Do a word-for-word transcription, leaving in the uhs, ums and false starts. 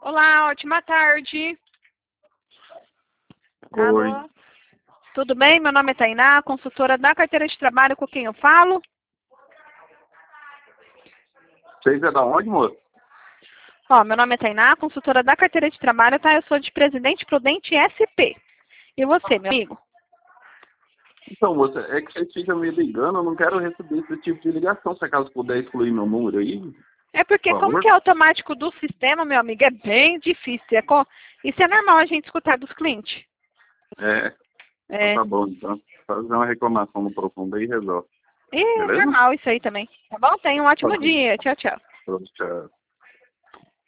Olá, ótima tarde. Oi. Alô? Tudo bem? Meu nome é Tainá, consultora da carteira de trabalho, com quem eu falo? Vocês é da onde, moço? Ó, meu nome é Tainá, consultora da carteira de trabalho, tá? Eu sou de Presidente Prudente S P. E você, meu amigo? Então, moça, é que vocês ficam me ligando, eu não quero receber esse tipo de ligação. Se acaso puder excluir meu número aí, É porque por como favor. que é automático do sistema, meu amigo, é bem difícil. É co- Isso é normal a gente escutar dos clientes. É, então É, tá bom, então. Fazer uma reclamação no profundo aí e resolve. e é Beleza? normal isso aí também. Tá bom? Tenha um Tá ótimo bom. dia. Tchau, tchau. Tchau.